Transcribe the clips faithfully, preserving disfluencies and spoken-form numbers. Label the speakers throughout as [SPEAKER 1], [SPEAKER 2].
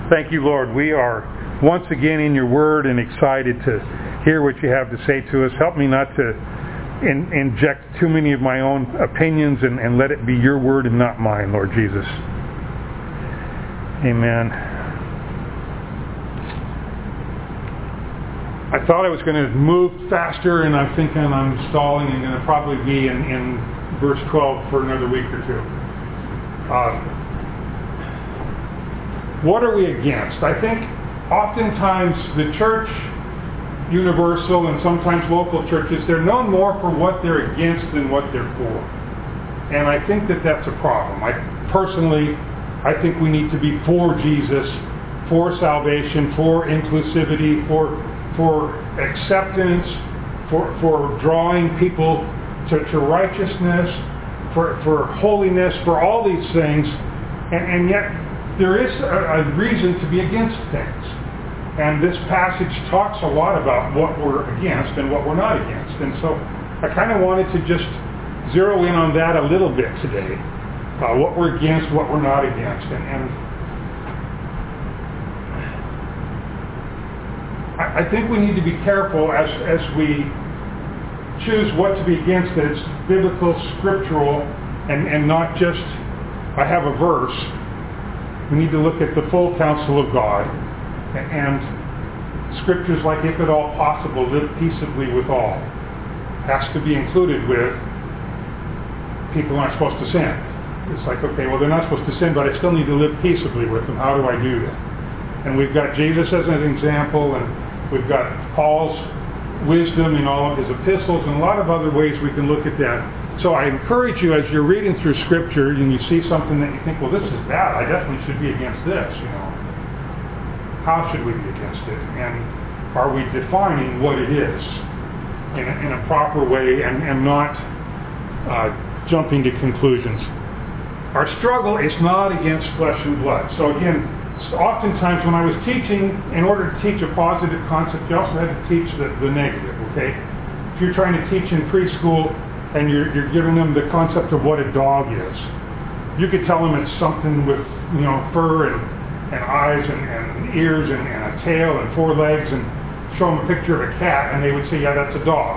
[SPEAKER 1] Thank you, Lord. We are once again in your word and excited to hear what you have to say to us. Help me not to in, inject too many of my own opinions and, and let it be your word and not mine, Lord Jesus. Amen. I thought I was going to move faster, and I'm thinking I'm stalling and going to probably be in, in verse twelve for another week or two. Uh, what are we against? I think oftentimes the church, universal and sometimes local churches, they're known more for what they're against than what they're for. And I think that that's a problem. I personally, I think we need to be for Jesus, for salvation, for inclusivity, for for acceptance, for for drawing people to, to righteousness, for for holiness, for all these things, and, and yet there is a, a reason to be against things. And this passage talks a lot about what we're against and what we're not against. And so I kind of wanted to just zero in on that a little bit today. Uh, what we're against, what we're not against. And, and I, I think we need to be careful as, as we choose what to be against, that it's biblical, scriptural, and, and not just, I have a verse. We need to look at the full counsel of God. And scriptures like, if at all possible, live peaceably with all, has to be included with people aren't supposed to sin. It's like, okay, well, they're not supposed to sin, but I still need to live peaceably with them. How do I do that? And we've got Jesus as an example, and we've got Paul's wisdom in all of his epistles, and a lot of other ways we can look at that. So I encourage you, as you're reading through Scripture and you see something that you think, well, this is bad, I definitely should be against this, you know. How should we be against it? And are we defining what it is in a, in a proper way and, and not uh, jumping to conclusions? Our struggle is not against flesh and blood. So again, oftentimes when I was teaching, in order to teach a positive concept, you also had to teach the, the negative, okay? If you're trying to teach in preschool and you're, you're giving them the concept of what a dog is, you could tell them it's something with, you know, fur and, and eyes and, and ears and, and a tail and four legs, and show them a picture of a cat and they would say, yeah, that's a dog.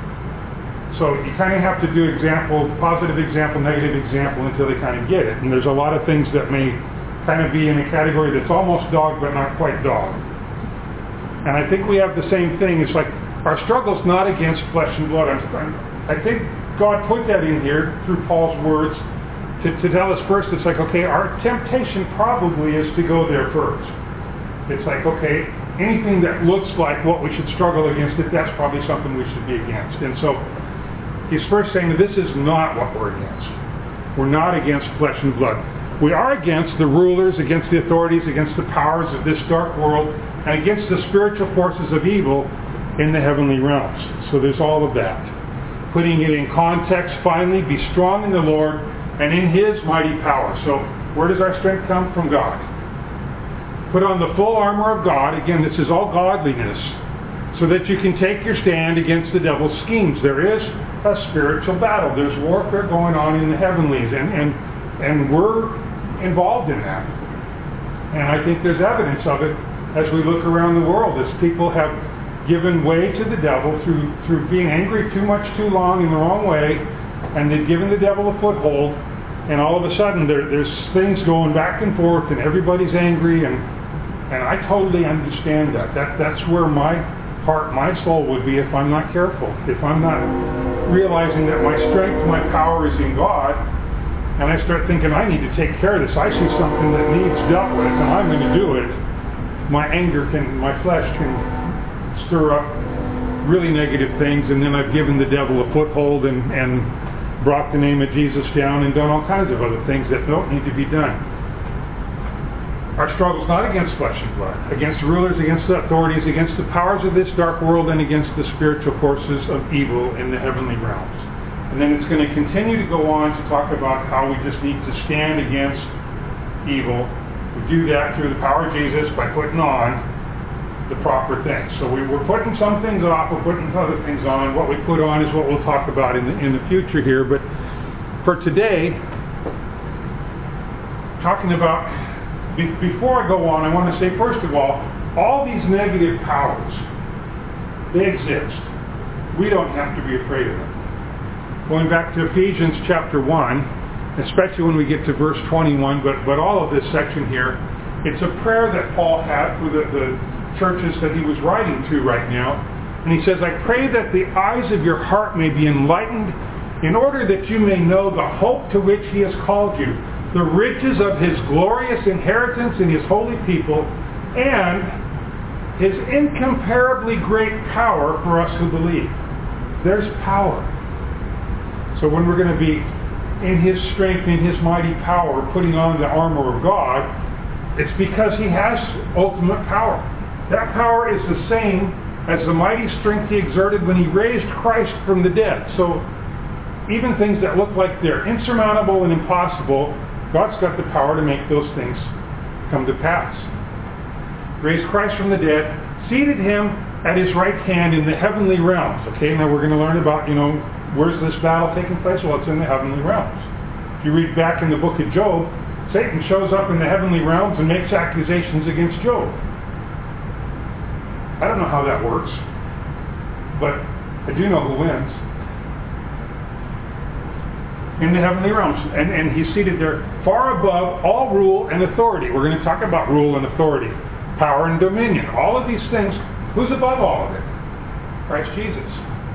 [SPEAKER 1] So you kind of have to do example, positive example, negative example until they kind of get it. And there's a lot of things that may kind of be in a category that's almost dog but not quite dog. And I think we have the same thing. It's like our struggle's not against flesh and blood. I'm, I'm, I think God put that in here through Paul's words to, to tell us first. It's like, okay, our temptation probably is to go there first. It's like, okay, anything that looks like what we should struggle against, it, that's probably something we should be against. And so he's first saying that this is not what we're against. We're not against flesh and blood. We are against the rulers, against the authorities, against the powers of this dark world, and against the spiritual forces of evil in the heavenly realms. So there's all of that. Putting it in context, finally, be strong in the Lord and in His mighty power. So where does our strength come? From God. Put on the full armor of God. Again, this is all godliness, so that you can take your stand against the devil's schemes. There is a spiritual battle. There's warfare going on in the heavenlies, and, and, and we're involved in that. And I think there's evidence of it as we look around the world, as people have given way to the devil through through being angry too much too long in the wrong way, and they've given the devil a foothold, and all of a sudden there, there's things going back and forth, and everybody's angry, and and I totally understand that. That that's where my heart, my soul would be if I'm not careful, if I'm not realizing that my strength, my power is in God, and I start thinking I need to take care of this. I see something that needs dealt with, and I'm going to do it. My anger can, my flesh can stir up really negative things, and then I've given the devil a foothold and, and brought the name of Jesus down and done all kinds of other things that don't need to be done. Our struggle is not against flesh and blood, against rulers, against the authorities, against the powers of this dark world, and against the spiritual forces of evil in the heavenly realms. And then it's going to continue to go on to talk about how we just need to stand against evil. We do that through the power of Jesus by putting on the proper things. So we, we're putting some things off, we're putting other things on. What we put on is what we'll talk about in the, in the future here. But for today, talking about be- before I go on, I want to say, first of all, all these negative powers, they exist. We don't have to be afraid of them. Going back to Ephesians chapter one, especially when we get to verse twenty-one, but, but all of this section here, it's a prayer that Paul had for the, the churches that he was writing to right now. And he says, I pray that the eyes of your heart may be enlightened in order that you may know the hope to which he has called you, the riches of his glorious inheritance in his holy people, and his incomparably great power for us who believe. There's power. So when we're going to be in his strength, in his mighty power, putting on the armor of God, it's because he has ultimate power. That power is the same as the mighty strength he exerted when he raised Christ from the dead. So even things that look like they're insurmountable and impossible, God's got the power to make those things come to pass. Raised Christ from the dead, seated him at his right hand in the heavenly realms. Okay, now we're going to learn about, you know, where's this battle taking place? Well, it's in the heavenly realms. If you read back in the book of Job, Satan shows up in the heavenly realms and makes accusations against Job. I don't know how that works, but I do know who wins. In the heavenly realms. And, and he's seated there far above all rule and authority. We're going to talk about rule and authority, power and dominion. All of these things, who's above all of it? Christ Jesus.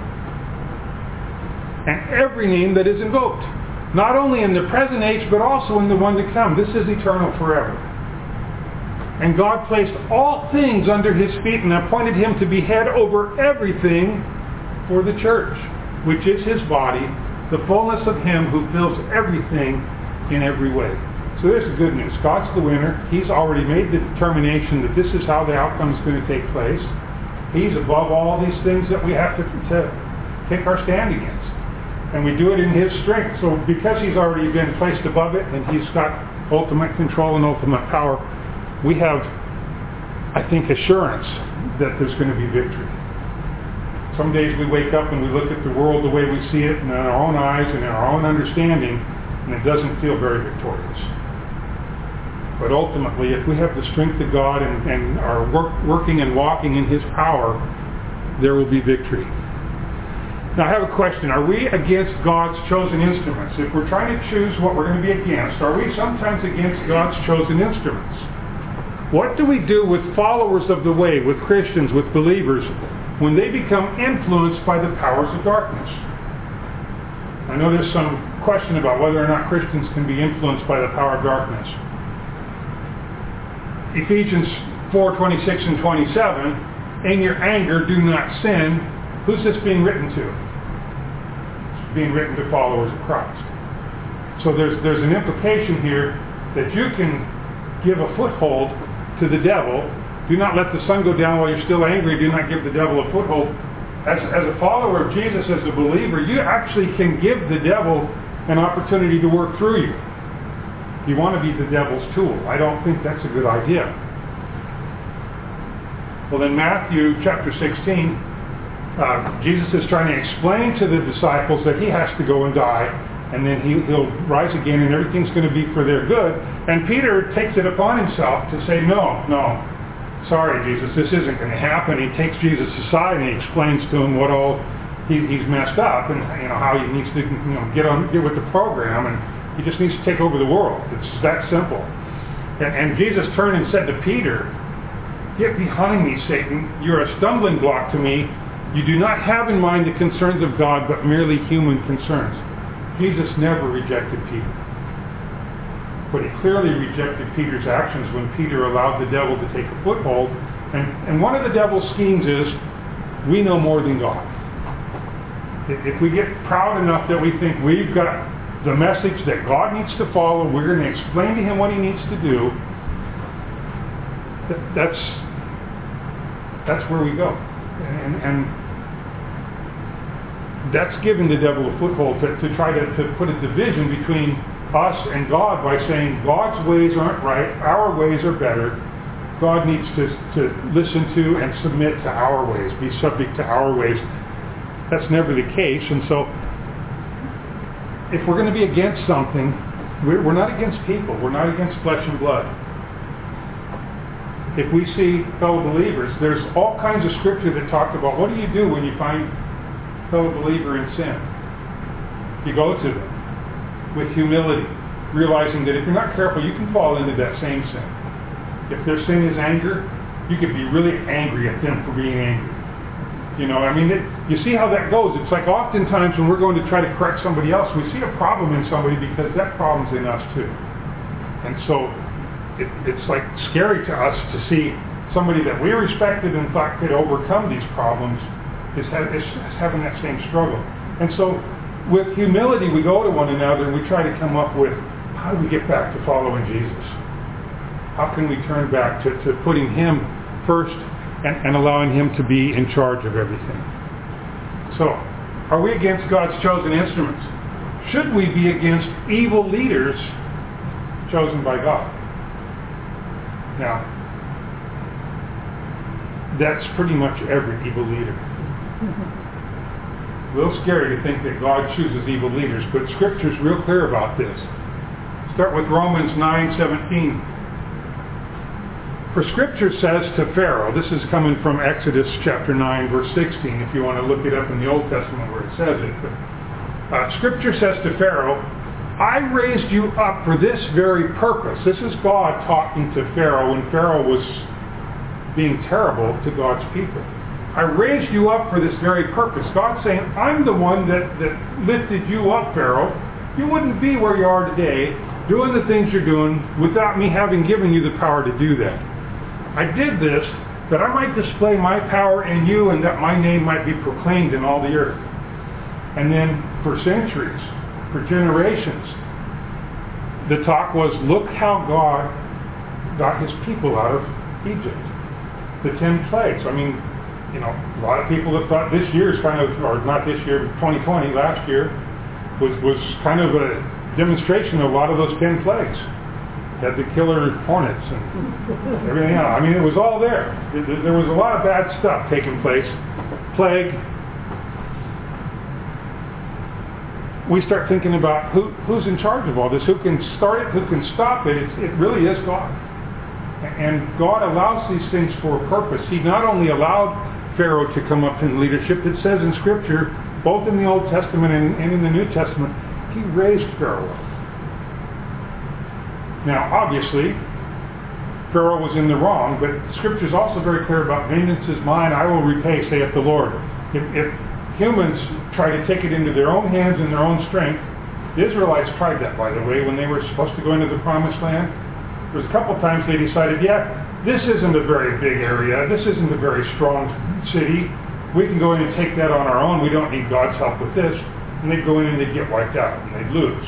[SPEAKER 1] And every name that is invoked, not only in the present age, but also in the one to come. This is eternal forever. And God placed all things under his feet and appointed him to be head over everything for the church, which is his body, the fullness of him who fills everything in every way. So there's the good news. God's the winner. He's already made the determination that this is how the outcome is going to take place. He's above all these things that we have to, to take our stand against. And we do it in his strength. So because he's already been placed above it and he's got ultimate control and ultimate power, we have, I think, assurance that there's going to be victory. Some days we wake up and we look at the world the way we see it in our own eyes and in our own understanding, and it doesn't feel very victorious. But ultimately, if we have the strength of God and, and are work, working and walking in his power, there will be victory. Now I have a question. Are we against God's chosen instruments? If we're trying to choose what we're going to be against, are we sometimes against God's chosen instruments? What do we do with followers of the way, with Christians, with believers, when they become influenced by the powers of darkness? I know there's some question about whether or not Christians can be influenced by the power of darkness. Ephesians four twenty-six and twenty-seven, in your anger do not sin. Who's this being written to? It's being written to followers of Christ. So there's, there's an implication here that you can give a foothold to the devil. Do not let the sun go down while you're still angry. Do not give the devil a foothold. As, as a follower of Jesus, as a believer, you actually can give the devil an opportunity to work through you. You want to be the devil's tool. I don't think that's a good idea. Well, in Matthew chapter sixteen, uh, Jesus is trying to explain to the disciples that he has to go and die, and then he, he'll rise again, and everything's going to be for their good. And Peter takes it upon himself to say, no, no. Sorry, Jesus, this isn't going to happen. He takes Jesus aside and he explains to him what all he, he's messed up and you know how he needs to you know get on get with the program, and he just needs to take over the world. It's that simple. And, and Jesus turned and said to Peter, "Get behind me, Satan. You're a stumbling block to me. You do not have in mind the concerns of God, but merely human concerns." Jesus never rejected Peter. But he clearly rejected Peter's actions when Peter allowed the devil to take a foothold. And, and one of the devil's schemes is, we know more than God. If, if we get proud enough that we think we've got the message that God needs to follow, we're going to explain to him what he needs to do, that, that's, that's where we go. And, and that's giving the devil a foothold to, to try to, to put a division between us and God by saying God's ways aren't right, our ways are better. God needs to, to listen to and submit to our ways, be subject to our ways. That's never the case. And so if we're going to be against something, we're, we're not against people. We're not against flesh and blood. if we see fellow believers, there's all kinds of scripture that talk about what do you do when you find a fellow believer in sin? You go to them with humility, realizing that if you're not careful, you can fall into that same sin. If their sin is anger, you could be really angry at them for being angry. You know, I mean, it, you see how that goes. It's like oftentimes when we're going to try to correct somebody else, we see a problem in somebody because that problem's in us too. And so it, it's like scary to us to see somebody that we respected and thought could overcome these problems is, ha- is having that same struggle. And so with humility, we go to one another and we try to come up with, how do we get back to following Jesus? How can we turn back to, to putting Him first and, and allowing Him to be in charge of everything? So, are we against God's chosen instruments? Should we be against evil leaders chosen by God? Now, that's pretty much every evil leader. A little scary to think that God chooses evil leaders, but Scripture's real clear about this. Start with Romans nine seventeen. For Scripture says to Pharaoh, this is coming from Exodus chapter nine, verse sixteen, if you want to look it up in the Old Testament where it says it. But uh, Scripture says to Pharaoh, I raised you up for this very purpose. This is God talking to Pharaoh when Pharaoh was being terrible to God's people. I raised you up for this very purpose. God's saying, I'm the one that, that lifted you up, Pharaoh. You wouldn't be where you are today doing the things you're doing without me having given you the power to do that. I did this that I might display my power in you and that my name might be proclaimed in all the earth. And then for centuries, for generations, the talk was, look how God got His people out of Egypt. The ten plagues. I mean, you know, a lot of people have thought this year's kind of, or not this year, but twenty twenty, last year, was, was kind of a demonstration of a lot of those ten plagues. Had the killer hornets and everything else. I mean, it was all there. There was a lot of bad stuff taking place. Plague. We start thinking about who, who's in charge of all this, who can start it, who can stop it. It's, it really is God. And God allows these things for a purpose. He not only allowed Pharaoh to come up in leadership, it says in Scripture, both in the Old Testament and, and in the New Testament, He raised Pharaoh up. Now, obviously, Pharaoh was in the wrong, but Scripture is also very clear about vengeance is mine, I will repay, saith the Lord. If, if humans try to take it into their own hands and their own strength, the Israelites tried that, by the way, when they were supposed to go into the Promised Land. There was a couple times they decided, yeah, this isn't a very big area, this isn't a very strong city, we can go in and take that on our own, we don't need God's help with this. And they'd go in and they'd get wiped out, and they'd lose.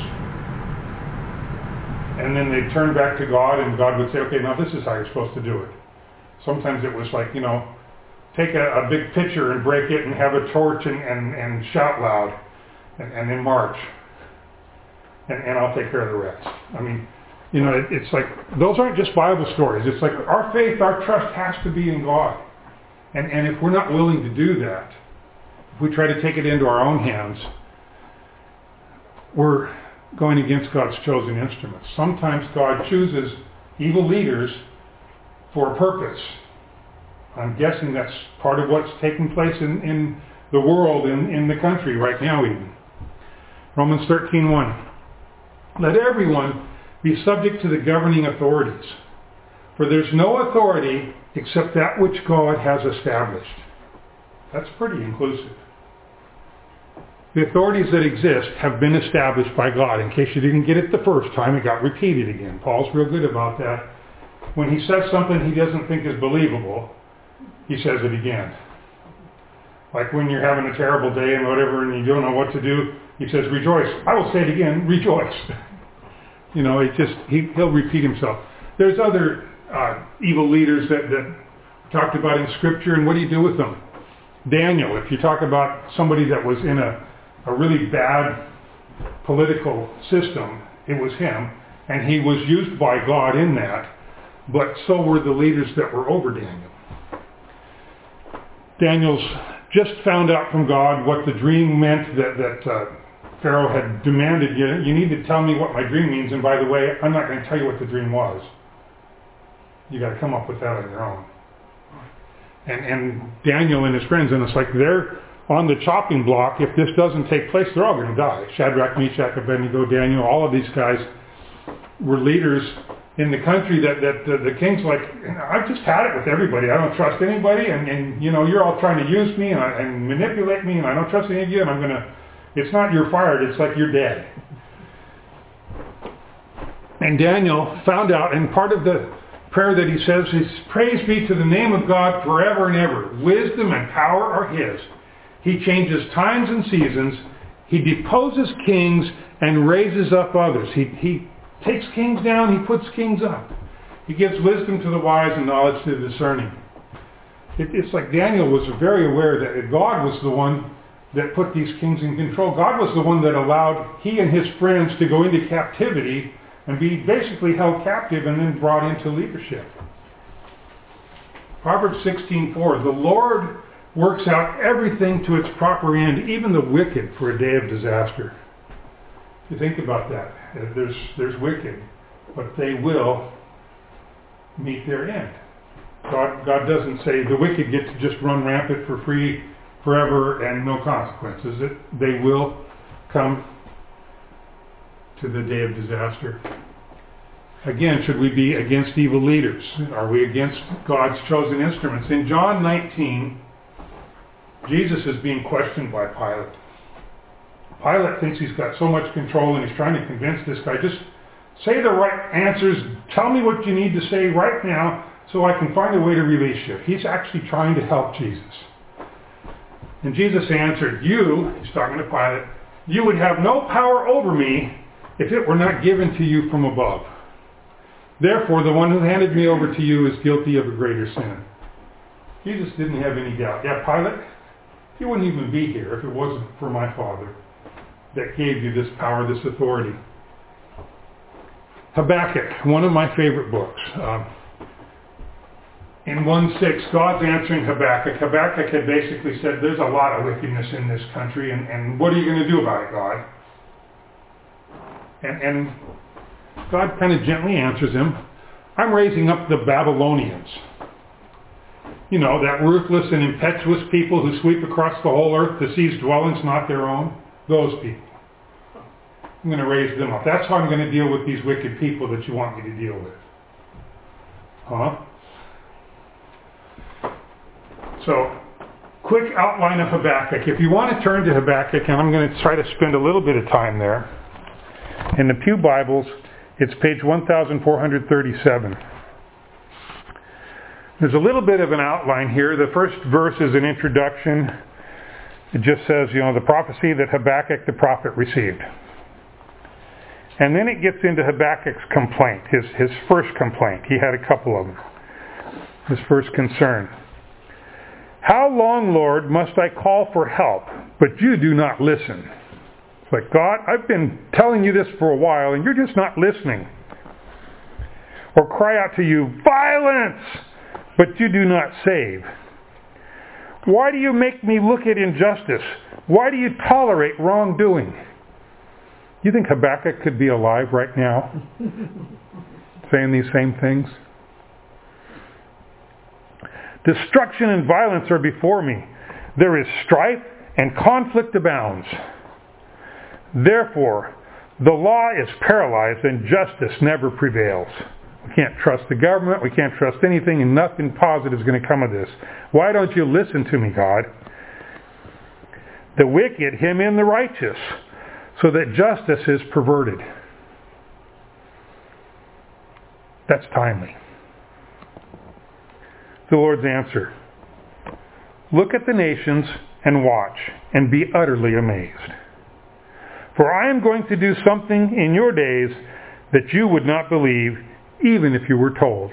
[SPEAKER 1] And then they'd turn back to God, and God would say, okay, now this is how you're supposed to do it. Sometimes it was like, you know, take a, a big pitcher and break it and have a torch and, and, and shout loud, and, and then march. And, and I'll take care of the rest. I mean, you know, it, it's like, those aren't just Bible stories. It's like our faith, our trust has to be in God. And, and if we're not willing to do that, if we try to take it into our own hands, we're going against God's chosen instruments. Sometimes God chooses evil leaders for a purpose. I'm guessing that's part of what's taking place in, in the world, in, in the country right now even. Romans thirteen one. Let everyone be subject to the governing authorities, for there's no authority except that which God has established. That's pretty inclusive. The authorities that exist have been established by God. In case you didn't get it the first time, it got repeated again. Paul's real good about that. When he says something he doesn't think is believable, he says it again. Like when you're having a terrible day and whatever and you don't know what to do, he says, rejoice. I will say it again, rejoice. You know, it just, he, he'll repeat himself. There's other uh, evil leaders that, that talked about in Scripture, and what do you do with them? Daniel, if you talk about somebody that was in a a really bad political system, it was him, and he was used by God in that, but so were the leaders that were over Daniel. Daniel's just found out from God what the dream meant that, that uh, Pharaoh had demanded. You, you need to tell me what my dream means, and by the way, I'm not going to tell you what the dream was. You got to come up with that on your own. And, and Daniel and his friends, and it's like they're on the chopping block. If this doesn't take place, they're all going to die. Shadrach, Meshach, Abednego, Daniel, all of these guys were leaders in the country that, that the, the king's like, I've just had it with everybody. I don't trust anybody, and, and you know, you're all trying to use me and, and manipulate me, and I don't trust any of you, and I'm going to, it's not you're fired, it's like you're dead. And Daniel found out, and part of the prayer that he says is, praise be to the name of God forever and ever. Wisdom and power are his. He changes times and seasons. He deposes kings and raises up others. He, he takes kings down, he puts kings up. He gives wisdom to the wise and knowledge to the discerning. It, it's like Daniel was very aware that God was the one that put these kings in control. God was the one that allowed he and his friends to go into captivity and be basically held captive and then brought into leadership. Proverbs sixteen four, the Lord works out everything to its proper end, even the wicked for a day of disaster. You think about that. There's, there's wicked, but they will meet their end. God, God doesn't say the wicked get to just run rampant for free forever and no consequences. It, they will come to the day of disaster. Again, should we be against evil leaders? Are we against God's chosen instruments? In John nineteen, Jesus is being questioned by Pilate. Pilate thinks he's got so much control and he's trying to convince this guy, just say the right answers, tell me what you need to say right now so I can find a way to release you. He's actually trying to help Jesus. And Jesus answered, you, he's talking to Pilate, you would have no power over me if it were not given to you from above. Therefore, the one who handed me over to you is guilty of a greater sin. Jesus didn't have any doubt. Yeah, Pilate, you wouldn't even be here if it wasn't for my Father that gave you this power, this authority. Habakkuk, one of my favorite books. Um, in one six, God's answering Habakkuk. Habakkuk had basically said, there's a lot of wickedness in this country, and, and what are you going to do about it, God? And, and God kind of gently answers him, I'm raising up the Babylonians. You know, that ruthless and impetuous people who sweep across the whole earth to seize dwellings not their own. Those people. I'm going to raise them up. That's how I'm going to deal with these wicked people that you want me to deal with. Huh? So, quick outline of Habakkuk. If you want to turn to Habakkuk, and I'm going to try to spend a little bit of time there. In the Pew Bibles, it's page one thousand four hundred thirty-seven. There's a little bit of an outline here. The first verse is an introduction. It just says, you know, the prophecy that Habakkuk the prophet received. And then it gets into Habakkuk's complaint, his, his first complaint. He had a couple of them. His first concern. How long, Lord, must I call for help, but you do not listen? It's like, God, I've been telling you this for a while, and you're just not listening. Or cry out to you, violence, but you do not save. Why do you make me look at injustice? Why do you tolerate wrongdoing? You think Habakkuk could be alive right now saying these same things? Destruction and violence are before me. There is strife and conflict abounds. Therefore, the law is paralyzed and justice never prevails. We can't trust the government. We can't trust anything, and nothing positive is going to come of this. Why don't you listen to me, God? The wicked hem in the righteous, so that justice is perverted. That's timely. The Lord's answer. Look at the nations and watch, and be utterly amazed. For I am going to do something in your days that you would not believe, even if you were told.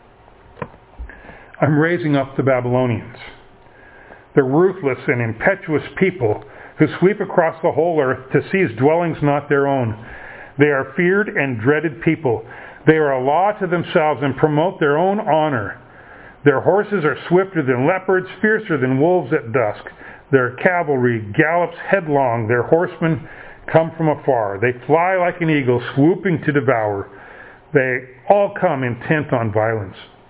[SPEAKER 1] I'm raising up the Babylonians. They're ruthless and impetuous people who sweep across the whole earth to seize dwellings not their own. They are feared and dreaded people. They are a law to themselves and promote their own honor. Their horses are swifter than leopards, fiercer than wolves at dusk. Their cavalry gallops headlong. Their horsemen come from afar. They fly like an eagle, swooping to devour. They all come intent on violence.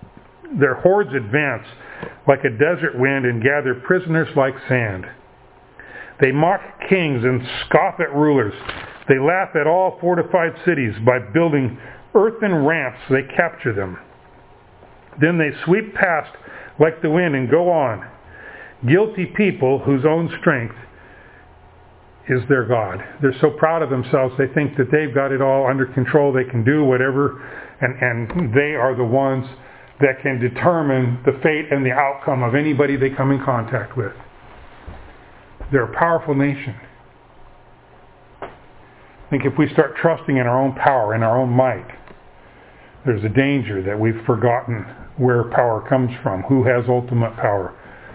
[SPEAKER 1] their hordes advance like a desert wind and gather prisoners like sand. They mock kings and scoff at rulers. They laugh at all fortified cities. By building earthen ramps, they capture them. Then they sweep past like the wind and go on. Guilty people whose own strength is their God. They're so proud of themselves, they think that they've got it all under control. They can do whatever, and, and they are the ones that can determine the fate and the outcome of anybody they come in contact with. They're a powerful nation. I think if we start trusting in our own power, in our own might, there's a danger that we've forgotten where power comes from, who has ultimate power.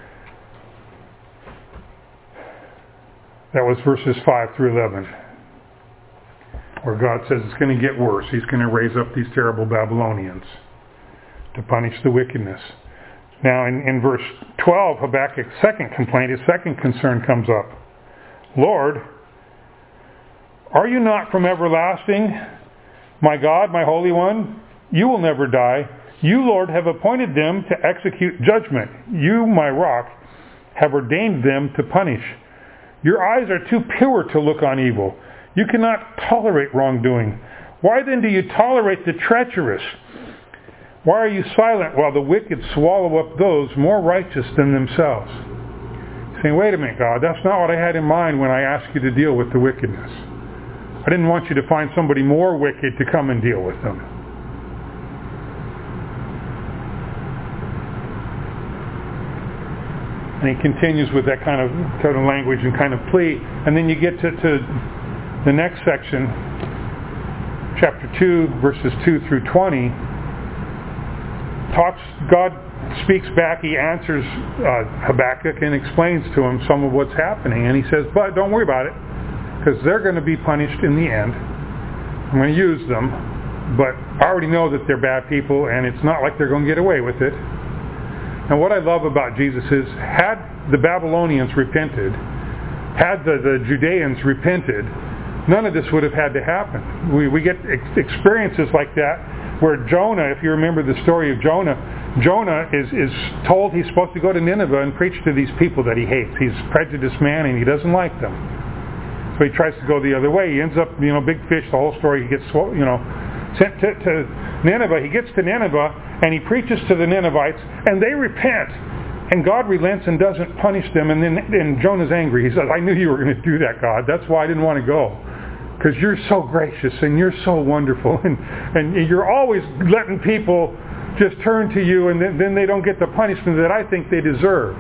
[SPEAKER 1] That was verses five through eleven, where God says it's going to get worse. He's going to raise up these terrible Babylonians to punish the wickedness. Now in, in verse twelve, Habakkuk's second complaint, his second concern comes up. Lord, are you not from everlasting? My God, my Holy One, you will never die. You, Lord, have appointed them to execute judgment. You, my rock, have ordained them to punish. Your eyes are too pure to look on evil. You cannot tolerate wrongdoing. Why then do you tolerate the treacherous? Why are you silent while the wicked swallow up those more righteous than themselves? Saying, wait a minute, God, that's not what I had in mind when I asked you to deal with the wickedness. I didn't want you to find somebody more wicked to come and deal with them. And he continues with that kind of, kind of language and kind of plea. And then you get to, to the next section, chapter two, verses two through twenty. Talks, God speaks back, he answers uh, Habakkuk and explains to him some of what's happening. And he says, but don't worry about it, because they're going to be punished in the end. I'm going to use them, but I already know that they're bad people, and it's not like they're going to get away with it. And what I love about Jesus is, had the Babylonians repented, had the, the Judeans repented, none of this would have had to happen. We, we get ex- experiences like that where Jonah, if you remember the story of Jonah, Jonah is, is told he's supposed to go to Nineveh and preach to these people that he hates. He's a prejudiced man and he doesn't like them. So he tries to go the other way. He ends up, you know, big fish, the whole story. He gets, you know, sent to, to Nineveh. He gets to Nineveh and he preaches to the Ninevites and they repent. And God relents and doesn't punish them. And then and Jonah's angry. He says, I knew you were going to do that, God. That's why I didn't want to go. Because you're so gracious and you're so wonderful. And, and you're always letting people just turn to you and then, then they don't get the punishment that I think they deserve.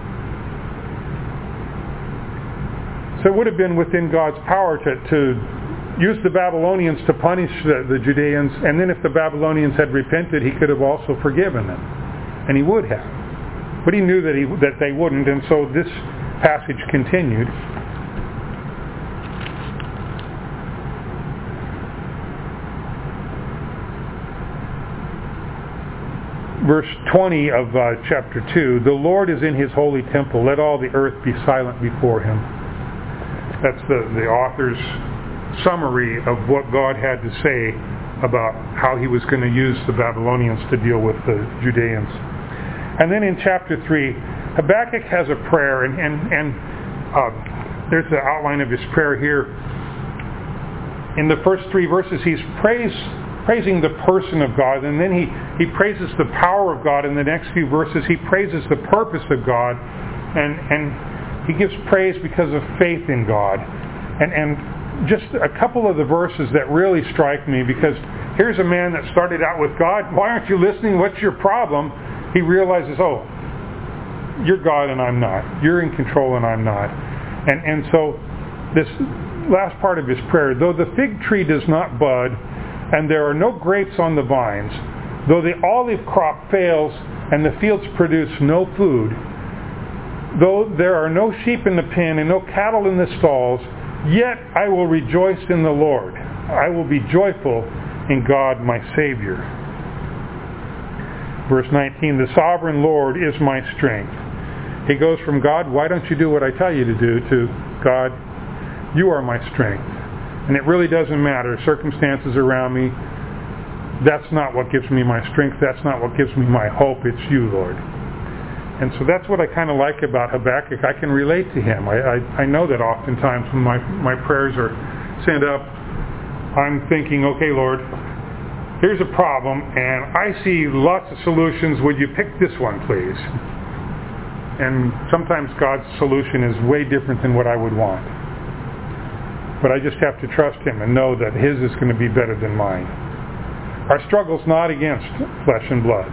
[SPEAKER 1] So it would have been within God's power to, to use the Babylonians to punish the, the Judeans. And then if the Babylonians had repented, he could have also forgiven them. And he would have. But he knew that, he, that they wouldn't. And so this passage continued. Verse twenty of uh, chapter two, the Lord is in his holy temple. Let all the earth be silent before him. That's the, the author's summary of what God had to say about how he was going to use the Babylonians to deal with the Judeans. And then in chapter three, Habakkuk has a prayer, and, and, and uh, there's the outline of his prayer here. In the first three verses, he's praised praising the person of God, and then he, he praises the power of God. In the next few verses, he praises the purpose of God, and, and he gives praise because of faith in God. And, and just a couple of the verses that really strike me, because here's a man that started out with God, why aren't you listening? What's your problem? He realizes, oh, you're God and I'm not. You're in control and I'm not. And, and so this last part of his prayer, though the fig tree does not bud, and there are no grapes on the vines, though the olive crop fails and the fields produce no food, though there are no sheep in the pen and no cattle in the stalls, yet I will rejoice in the Lord. I will be joyful in God my Savior. Verse nineteen, the sovereign Lord is my strength. He goes from God, why don't you do what I tell you to do, to God, you are my strength. And it really doesn't matter, circumstances around me, That's not what gives me my strength. That's not what gives me my hope. It's you, Lord. And so that's what I kind of like about Habakkuk. I can relate to him. I, I, I know that oftentimes when my, my prayers are sent up, I'm thinking, okay, Lord, here's a problem, and I see lots of solutions. Would you pick this one, please? And sometimes God's solution is way different than what I would want. But I just have to trust him and know that his is going to be better than mine. Our struggle's not against flesh and blood.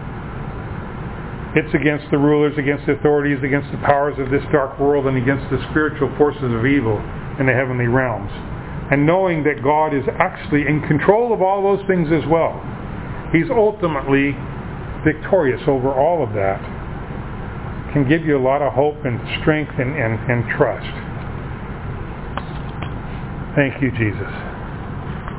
[SPEAKER 1] It's against the rulers, against the authorities, against the powers of this dark world, and against the spiritual forces of evil in the heavenly realms. And knowing that God is actually in control of all those things as well. He's ultimately victorious over all of that. Can give you a lot of hope and strength and, and, and trust. Thank you, Jesus.